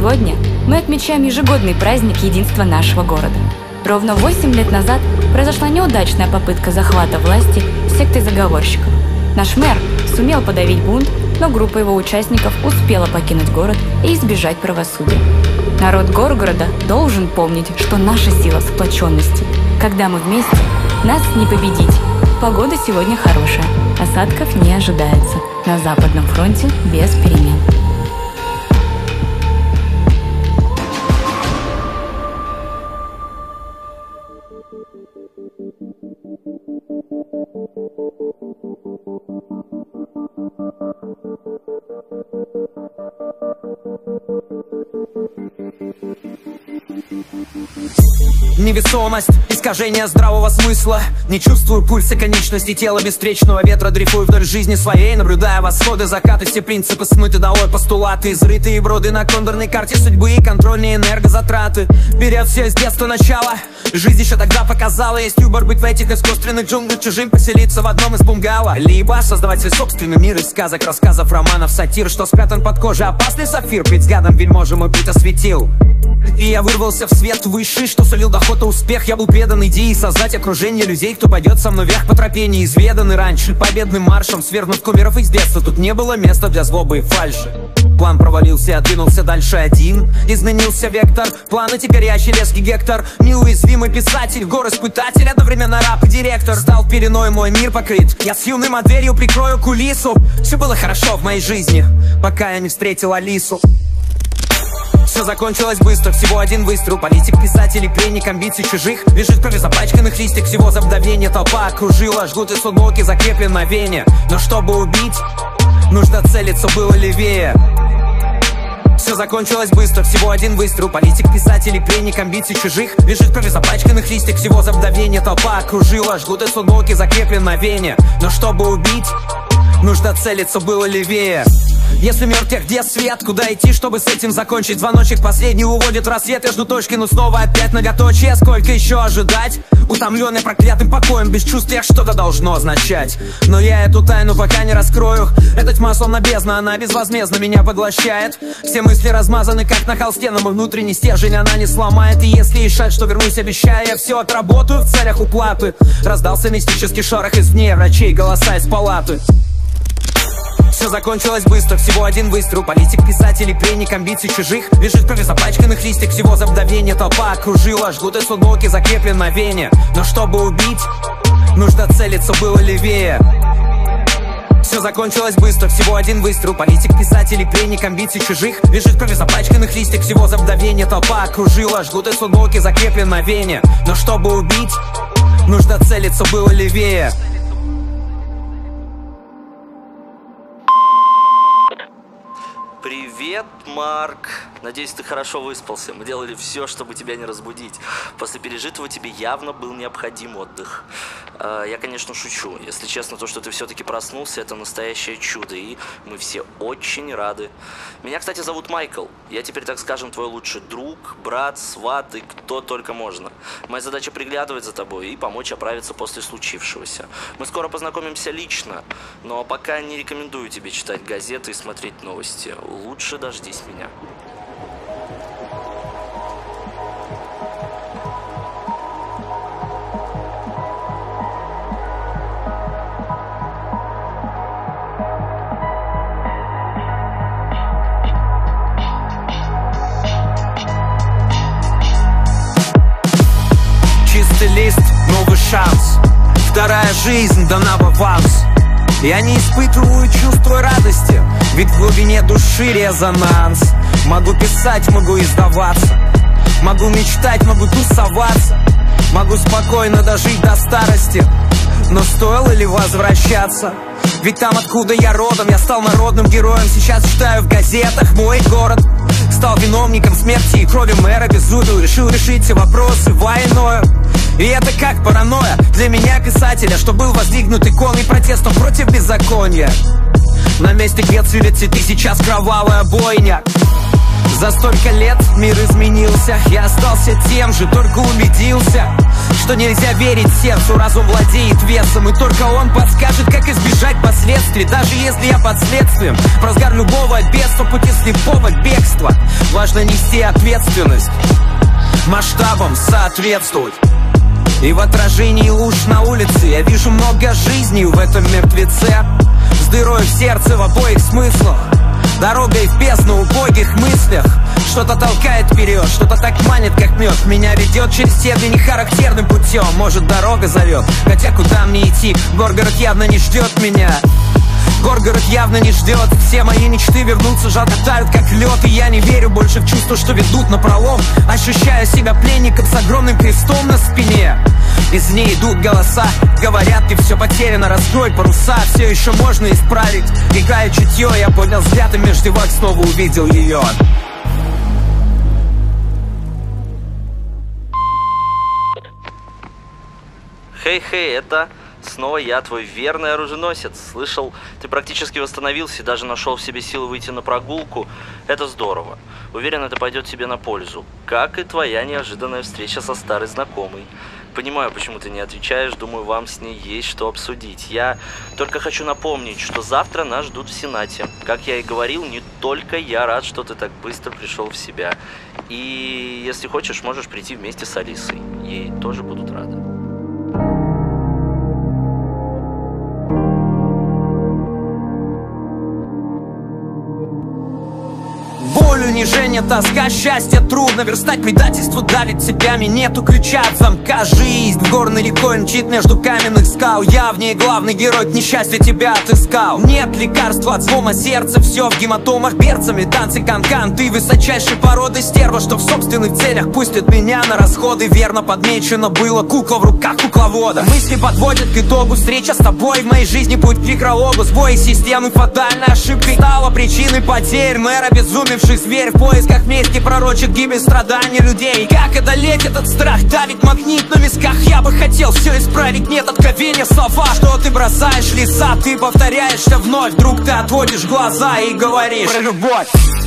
Сегодня мы отмечаем ежегодный праздник единства нашего города. Ровно 8 лет назад произошла неудачная попытка захвата власти сектой заговорщиков. Наш мэр сумел подавить бунт, но группа его участников успела покинуть город и избежать правосудия. Народ Горгорода должен помнить, что наша сила в сплоченности. Когда мы вместе, нас не победить. Погода сегодня хорошая, осадков не ожидается. На Западном фронте без перемен. Невесомость, искажение здравого смысла. Не чувствую пульса конечности тела без встречного ветра. Дрейфую вдоль жизни своей, наблюдая восходы, закаты. Все принципы смыты долой, постулаты изрытые броды на кондорной карте судьбы и контрольные энергозатраты. Берет все с детства начала. Жизнь еще тогда показала, есть выбор быть в этих искусственных джунглях чужим, поселиться в одном из бунгало. Либо создавать свой собственный мир из сказок, рассказов, романов, сатир, что спрятан под кожей опасный сапфир. Перед взглядом вельможа мой путь осветил. И я вырвался в свет высший, что сулил доход и успех. Я был предан идее создать окружение людей, кто пойдет со мной вверх по тропе, неизведанный раньше. Победным маршем, свергнув кумиров из детства, тут не было места для злобы и фальши. План провалился, двинулся дальше один. Изменился вектор, планы теперь я Челецкий Гектор. Неуязвимый писатель, гор-испытатель, одновременно раб и директор. Стал пеленой мой мир покрыт, я с юным дверью прикрою кулису. Все было хорошо в моей жизни, пока я не встретил Алису. Все закончилось быстро, всего один выстрел. Политик, писатель и пленник амбиций чужих. Лежит в крови запачканных листьев, всего за мгновение. Толпа окружила, жгут из футболки закреплен на вене. Но чтобы убить, нужно целиться было левее. Все закончилось быстро, всего один выстрел. Политик, писатель и пленник амбиций чужих. Лежит в крови запачканных листьев, всего за мгновение. Толпа окружила, жгут из футболки закреплен на вене. Но чтобы убить, нужно целиться было левее. Если мертв, где свет? Куда идти, чтобы с этим закончить? Звоночек последний уводит в рассвет. Я жду точки, но снова опять многоточие. Сколько еще ожидать? Утомленный проклятым покоем, без чувств что-то должно означать. Но я эту тайну пока не раскрою. Эта тьма словно бездна, она безвозмездно меня поглощает. Все мысли размазаны, как на холсте, но мой внутренний стержень она не сломает. И если решать, что вернусь, обещаю, я все отработаю в целях уплаты. Раздался мистический шорох извне, врачей, голоса из палаты. Все закончилось быстро, всего один выстрел. Политик, писатель и пленник амбиций чужих. Лежит в крови запачканных листьев, всего за мгновение. Толпа окружила, жгут из футболки закреплен на вене. Но чтобы убить, нужно целиться было левее. Все закончилось быстро, всего один выстрел. Политик, писатель и пленник амбиций чужих. Лежит в крови запачканных листьев, всего за мгновение. Толпа окружила, жгут из футболки закреплен на вене. Но чтобы убить, нужно целиться было левее. Привет, Марк. Надеюсь, ты хорошо выспался. Мы делали все, чтобы тебя не разбудить. После пережитого тебе явно был необходим отдых. Я, конечно, шучу. Если честно, то, что ты все-таки проснулся, это настоящее чудо. И мы все очень рады. Меня, кстати, зовут Майкл. Я теперь, так скажем, твой лучший друг, брат, сват и кто только можно. Моя задача приглядывать за тобой и помочь оправиться после случившегося. Мы скоро познакомимся лично, но пока не рекомендую тебе читать газеты и смотреть новости. Лучше дождись меня. Чистый лист, новый шанс. Вторая жизнь дана в аванс. Я не испытываю чувства радости, ведь в глубине души резонанс. Могу писать, могу издаваться, могу мечтать, могу тусоваться, могу спокойно дожить до старости. Но стоило ли возвращаться? Ведь там, откуда я родом, я стал народным героем. Сейчас читаю в газетах, мой город стал виновником смерти и крови мэра Беззубил. Решил решить все вопросы войною. И это как паранойя для меня, писателя, что был воздвигнут иконой протестом против беззакония. На месте, где цветет цветы, сейчас кровавая бойня. За столько лет мир изменился, я остался тем же, только убедился, что нельзя верить сердцу, разум владеет весом, и только он подскажет, как избежать последствий. Даже если я под следствием, в разгар любого бедства, пути слепого бегства, важно нести ответственность, масштабам соответствовать. И в отражении луж на улице я вижу много жизней в этом мертвеце, с дырой в сердце в обоих смыслах, дорогой в бездну убогих мыслях. Что-то толкает вперед, что-то так манит, как мед. Меня ведет через стебли нехарактерным путем. Может, дорога зовет, хотя куда мне идти? Горгород явно не ждет меня. Горгород явно не ждет. Все мои мечты вернутся, жалко тают как лед. И я не верю больше в чувства, что ведут на пролом. Ощущаю себя пленником с огромным крестом на спине. Из ней идут голоса, говорят, ты все потеряно, раскрой паруса, все еще можно исправить. Играя чутье, я поднял взгляд и между вак снова увидел ее. Хей-хей, это снова я, твой верный оруженосец. Слышал, ты практически восстановился и даже нашел в себе силы выйти на прогулку. Это здорово. Уверен, это пойдет тебе на пользу. Как и твоя неожиданная встреча со старой знакомой. Понимаю, почему ты не отвечаешь, думаю, вам с ней есть что обсудить. Я только хочу напомнить, что завтра нас ждут в Сенате. Как я и говорил, не только я рад, что ты так быстро пришел в себя. И если хочешь, можешь прийти вместе с Алисой. Ей тоже будут рады. Боль, унижение, тоска, счастье трудно верстать, предательство давит цепями, нету ключа от замка. Жизнь в горной рекой мчит между каменных скал. Я в ней главный герой, к несчастью тебя отыскал. Нет лекарства от слома сердца, все в гематомах берцами, танцы канкан. Ты высочайшей породы стерва, что в собственных целях пустит меня на расходы. Верно подмечено было, кукла в руках кукловода. Мысли подводят к итогу, встреча с тобой в моей жизни путь к некрологу. Сбой системы фатальной ошибкой стала причиной потерь. Мэр обезумевший зверь в поисках мести пророчит гибель страданий людей. Как одолеть этот страх, давит магнит на висках. Я бы хотел все исправить, нет откровения слова. Что ты бросаешь леса, ты повторяешься вновь. Вдруг ты отводишь глаза и говоришь про любовь.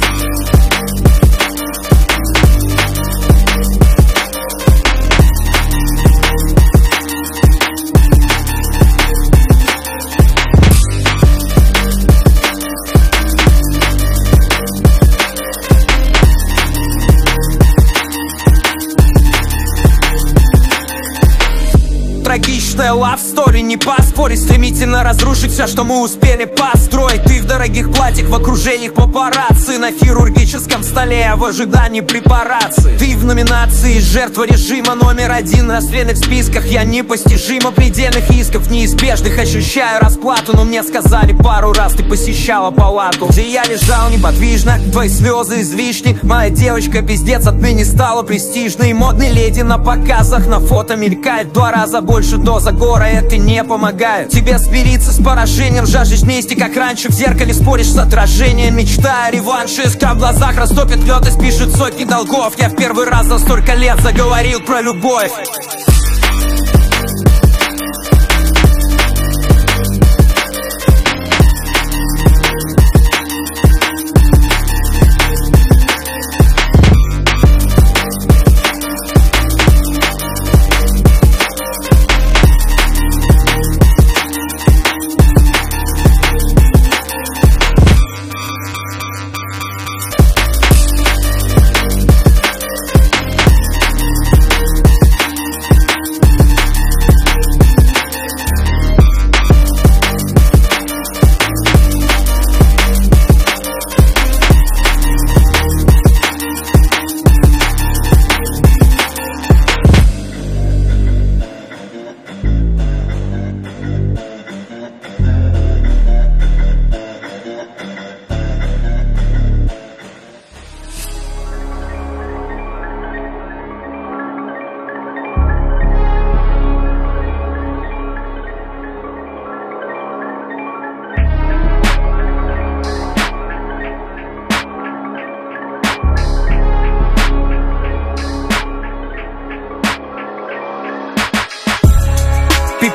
Трагичная love story, не поспорить, стремительно разрушить все, что мы успели построить. Ты в дорогих платьях, в окружениях папарацци, на хирургическом столе в ожидании препарации. Ты в номинации жертва режима №1 на расстрельных списках. Я непостижимо предельных исков неизбежных. Ощущаю расплату, но мне сказали пару раз, ты посещала палату, где я лежал неподвижно, твои слезы излишни. Моя девочка пиздец отныне стала престижной. Модной леди на показах, на фото мелькает в 2 раза больше доза гора, это не помогает тебе смириться с поражением, жаждешь мести, как раньше в зеркале споришь с отражением, мечтая реванш. Искра в глазах растопит лед и спишет сотни долгов. Я в первый раз за столько лет заговорил про любовь.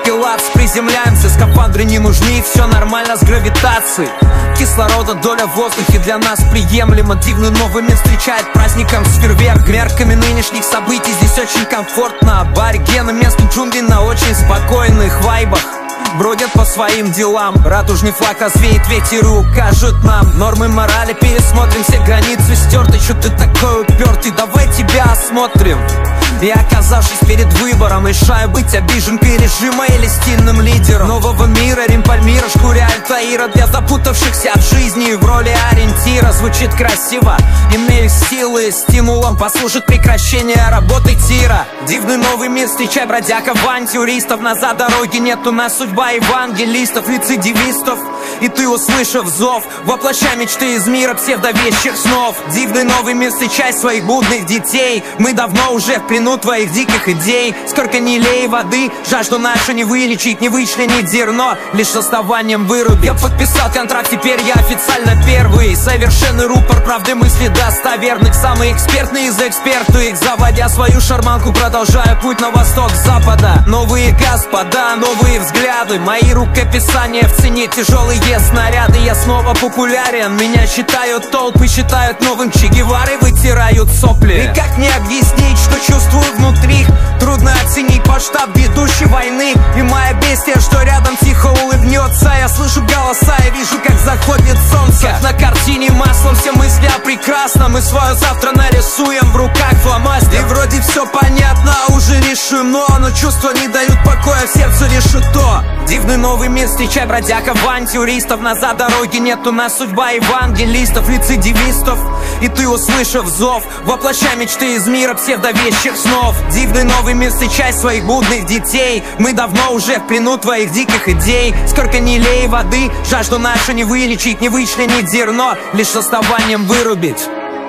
пилатс, приземляемся, скафандры не нужны, все нормально с гравитацией. Кислорода доля в воздухе для нас приемлема. Дивный новый мир встречает праздником с фейерверк. Мерками нынешних событий здесь очень комфортно. Аборигены местных джунглей на очень спокойных вайбах бродят по своим делам. Радужный флаг развеет ветер и укажет нам нормы морали. Пересмотрим все границы стерты. Чё ты такой упертый? Давай тебя осмотрим. И оказавшись перед выбором, решаю быть обиженкой режима или стильным лидером нового мира. Рим, Пальмира, шкуре Альтаира для запутавшихся от жизни в роли ориентира. Звучит красиво, имею силы стимулом послужит прекращение работы тира. Дивный новый мир, встречай бродяг, авантюристов. Назад дороги нет, у нас судьба евангелистов, рецидивистов. И ты, услышав зов, воплощай мечты из мира псевдовещих снов. Дивный новый мир, встречай своих будных детей. Мы давно уже в плену твоих диких идей. Сколько ни лей воды, жажду нашу не вылечить, не вычленить зерно, лишь с оставанием вырубить. Я подписал контракт, теперь я официально первый. Совершенный рупор правды мысли достоверных. Самый экспертный из экспертов, их заводя свою шарманку, продолжаю путь на восток с запада. Новые господа, новые взгляды, мои рукописания в цене, тяжелые снаряды. Я снова популярен, меня считают толпы, считают новым Че Геварой, вытирают сопли. И как мне объяснить, что чувствую внутри? Трудно оценить масштаб ведущей войны. И моя бестия, что рядом тихо улыбнется. Я слышу голоса, я вижу, как заходит солнце. Как на картине маслом все мысли о прекрасном. Мы свое завтра нарисуем в руках фломастер. И вроде все понятно, уже решено, но чувства не дают покоя, в сердце решето. Дивный новый мир, встречай бродяг, авантюристов. Назад дороги нет, у нас судьба евангелистов, рецидивистов. И ты, услышав зов, воплощай мечты из мира псевдовещих снов. Дивный новый мир, встречай своих будных детей. Мы давно уже в плену твоих диких идей. Сколько ни лей воды, жажду нашу не вылечить, не вычленить зерно, лишь с оставанием вырубить.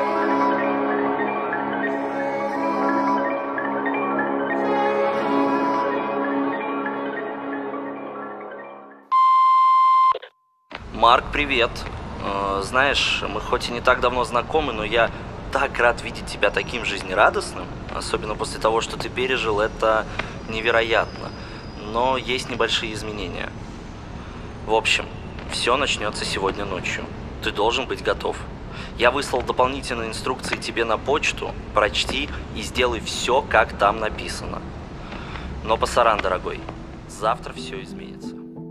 Марк, привет. Знаешь, мы хоть и не так давно знакомы, но я так рад видеть тебя таким жизнерадостным. Особенно после того, что ты пережил, это невероятно. Но есть небольшие изменения. В общем, все начнется сегодня ночью. Ты должен быть готов. Я выслал дополнительные инструкции тебе на почту. Прочти и сделай все, как там написано. Но пасаран, дорогой, завтра все изменится.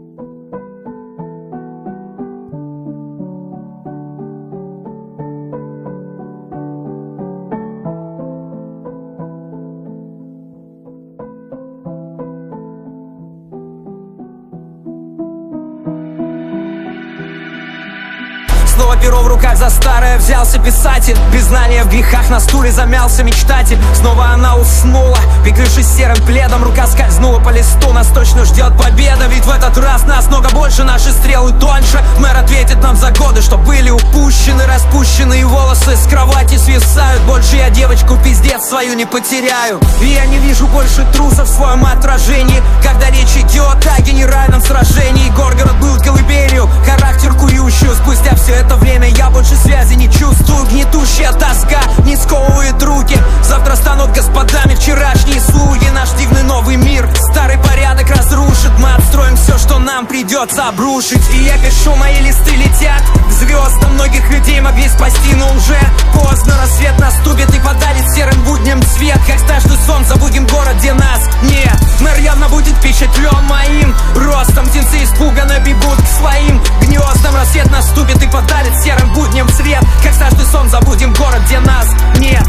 Снова перо в руках за старое взялся писатель. Признание в грехах на стуле замялся мечтатель. Снова она уснула, прикрывшись серым пледом. Рука скользнула по листу, нас точно ждет победа. Ведь в этот раз нас много больше, наши стрелы тоньше. Мэр ответит нам за годы, что были упущены. Распущенные волосы с кровати свисают. Больше я девочку пиздец свою не потеряю. И я не вижу больше трусов в своем отражении. Когда речь идет о генеральном сражении. Горгород был колыбелью, характер кующую. Спустя все это время я больше связи не чувствую. Гнетущая тоска не сковывает руки. Завтра станут господами вчерашние слуги. Наш дивный новый мир старый порядок разрушит. Мы отстроим все, что нам придется обрушить. И я пишу, мои листы летят к звездам. Многих людей могли спасти, но уже поздно. Рассвет наступит и подарит серым будням цвет. Как страшный сон, забудем город, где нас нет. Мэр явно будет впечатлен моим ростом. Птенцы испуганно бегут к своим гнездам. Рассвет наступит и подарит серым будням цвет. Как страшный сон, забудем город, где нас нет.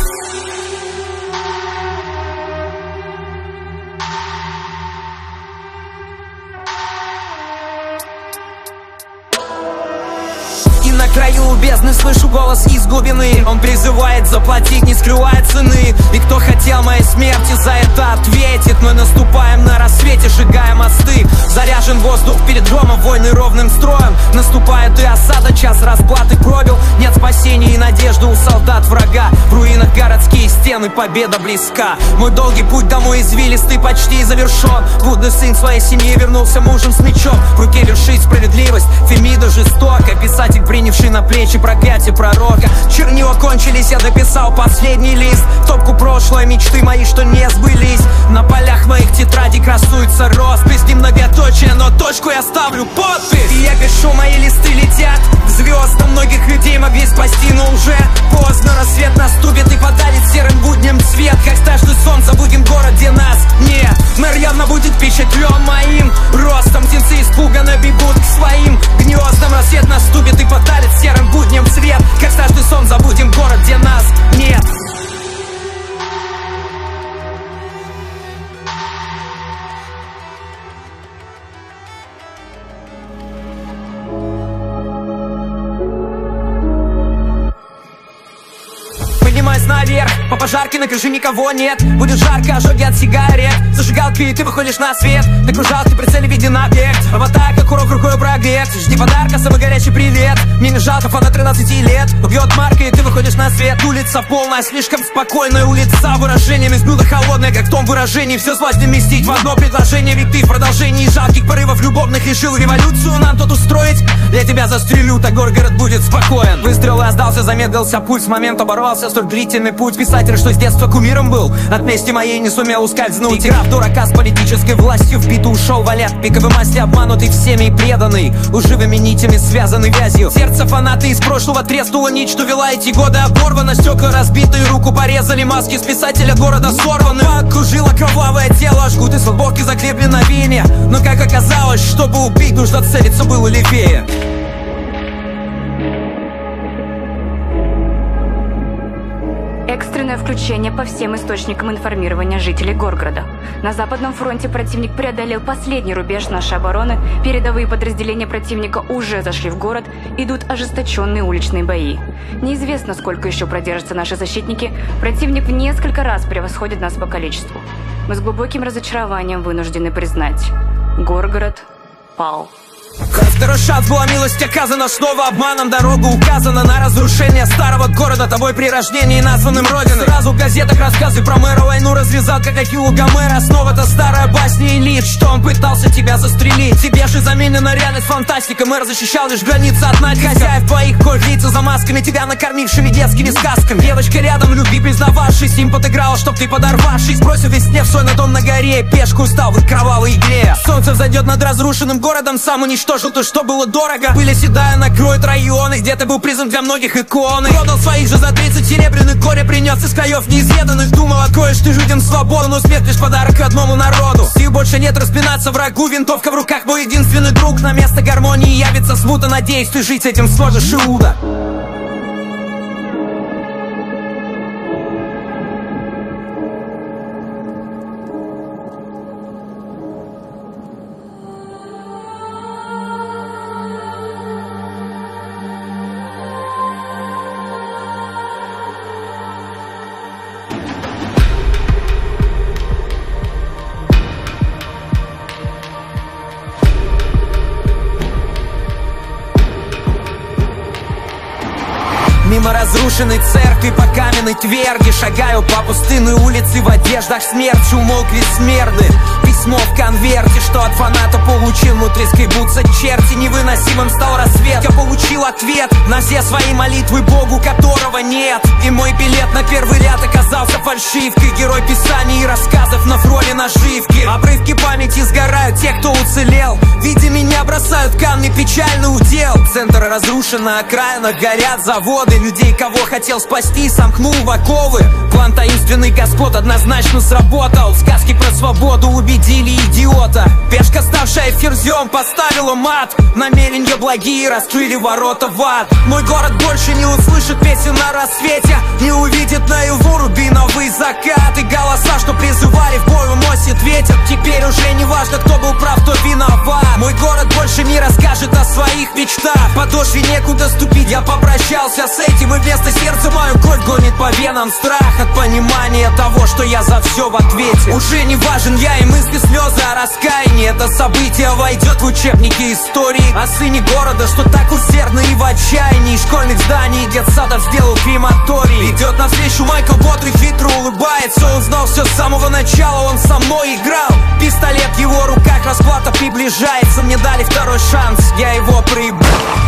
На краю бездны слышу голос из глубины. Он призывает заплатить, не скрывая цены. И кто хотел моей смерти, за это ответит. Мы наступаем на рассвете, сжигаем мосты. Заряжен воздух перед громом, войны ровным строем. Наступает и осада, час расплаты пробил. Нет спасения и надежды у солдат врага. В руинах городские стены. стены, победа близка. Мой долгий путь домой извилистый почти завершен. Блудный сын своей семьи вернулся мужем с мечом. В руке вершит справедливость, Фемида жестока. Писатель, принявший на плечи проклятие пророка. Чернила кончились, я дописал последний лист. В топку прошлое, мечты мои, что не сбылись. На полях моих тетрадей красуется роспись. Не многоточие, но точку я ставлю подпись. И я пишу, мои листы летят к звездам. Многих людей могли спасти, но уже поздно. Рассвет наступит и подарит серым будням цвет. Как стажды солнца будем в городе нас нет. Мэр явно будет впечатлен моим ростом. Птенцы испуганно бегут к своим гнездам. Рассвет наступит и подарит серым будням цвет. Как стажды солнца будем в город, где нас нет. Поднимаюсь наверх, по пожарке на крыше никого нет. Будет жарко, ожоги от сигарет. Зажигалки, и ты выходишь на свет. На кружалке прицеле виден объект. Аватар, как урок рукой прогрет. Жди подарка, самый горячий привет. Мне не жалко фана 13 лет. Убьет марка, и ты выходишь на свет. Улица полная, слишком спокойная улица. Выражениями с блюда холодное, как в том выражении. Все злость вместить в одно предложение. Ведь ты в продолжении жалких порывов любовных решил революцию нам тут устроить. Я тебя застрелю, так город будет спокоен. Выстрел раздался, замедлился пульс. Момент оборвался, столь длительный путь. Писатель, что с детства кумиром был, от мести моей не сумел ускользнуть. Игра в дурака с политической властью, вбито ушел валет. Пиковой масти обманутый всеми и преданный, лживыми нитями связанный вязью. Сердце фанаты из прошлого треснула нить, что вела эти годы оборвана. Стекла разбитые, руку порезали, маски с писателя города сорваны. Окружило кровавое тело, жгут из футболки закреплены на вене. Но как оказалось, чтобы убить, нужно целиться было левее. Экстренное включение по всем источникам информирования жителей Горгорода. На Западном фронте противник преодолел последний рубеж нашей обороны, передовые подразделения противника уже зашли в город, идут ожесточенные уличные бои. Неизвестно, сколько еще продержатся наши защитники, противник в несколько раз превосходит нас по количеству. Мы с глубоким разочарованием вынуждены признать: Горгород пал. Второй шанс, была милость оказана, снова обманом дорога указана на разрушение старого города, тобой при рождении названным родиной. Сразу в газетах рассказы про мэра, войну развязал, как Ахилл Гомера. Снова та старая басня элит, что он пытался тебя застрелить. Тебе же заменена реальность фантастика, мэр защищал лишь границы от натиска. Хозяев твоих кож, лица за масками, тебя накормившими детскими сказками. Девочка рядом, любви признававшись, им подыграла, чтоб ты подорвавшись. Бросил весне в свой на дом на горе, пешку устал в их кровавой игре. Солнце взойдет над разрушенным городом, сам уничтожил то, что было дорого. Пыль оседая накроет районы, где ты был признан для многих иконы. Продал своих же за 30 серебряных, горе принес из краев неизведанных. Думал, откроешь ты людям свободу, но смерть лишь подарок родному народу. Сил больше нет распинаться врагу, винтовка в руках, мой единственный друг. На место гармонии явится смута, надеюсь, ты жить с этим сможешь, Иуда. Мимо разрушенной церкви по каменной тверди шагаю по пустынной улице в одеждах смерти. Умолкли смерды, письмо в конверте, что от фаната получил. Внутри скребутся черти, невыносимым стал рассвет. Я получил ответ на все свои молитвы Богу, которого нет. И мой билет на первый ряд оказался фальшивкой. Герой писаний и рассказов на фроне наживки. Обрывки памяти сгорают, те, кто уцелел. Видя меня, бросают камни, печальный удел. Центр разрушен, на окраинах горят заводы. Людей, кого хотел спасти, сомкнул в оковы. План таинственный господ однозначно сработал. Сказки про свободу убедили идиота. Пешка, ставшая ферзем, поставила мат. Намерения благие раскрыли ворота в ад. Мой город больше не услышит песен на рассвете, не увидит наяву рубиновый закат. И голоса, что призывали в бой, уносит ветер. Теперь уже не важно, кто был прав, кто виноват. Мой город больше не расскажет о своих мечтах. Подошве некуда ступить, я попрощался с этим. И вместо сердца мою кровь гонит по венам страх от понимания того, что я за все в ответе. Уже не важен я и мысли, слезы о раскаянии. Это событие войдет в учебники истории о сыне города, что так усердно и в отчаянии. Школьных зданий, детсадов сделал крематорий. Идет навстречу Майкл бодрый, хитрый, улыбается. Он знал все с самого начала, он со мной играл. Пистолет в его руках, расплата приближается. Мне дали второй шанс, я его проебал.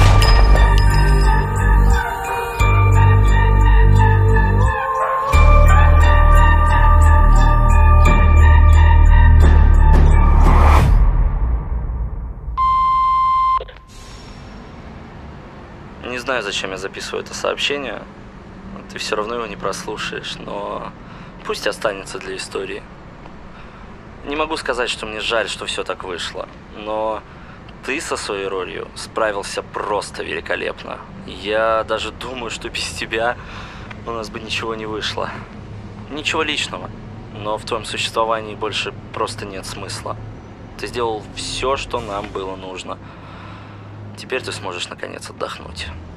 Не знаю, зачем я записываю это сообщение. Ты все равно его не прослушаешь, но пусть останется для истории. Не могу сказать, что мне жаль, что все так вышло, но ты со своей ролью справился просто великолепно. Я даже думаю, что без тебя у нас бы ничего не вышло. Ничего личного, но в твоем существовании больше просто нет смысла. Ты сделал все, что нам было нужно. Теперь ты сможешь наконец отдохнуть.